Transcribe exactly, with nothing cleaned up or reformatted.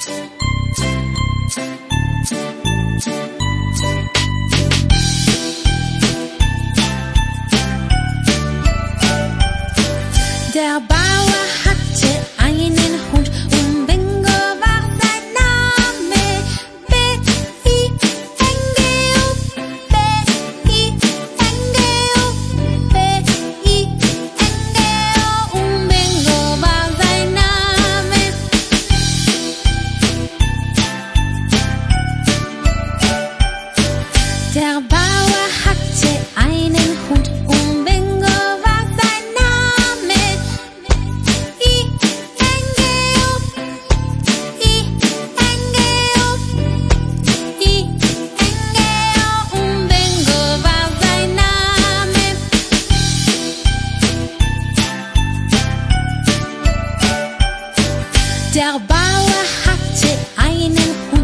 Der Bauer hatte einen Hund und Bingo war sein Name. B I N G O, B I N G O, B I N G O und Bingo war sein Name. Der Bauer hatte einen Hund und Bingo war sein Name. Der Bauer hatte einen Hund.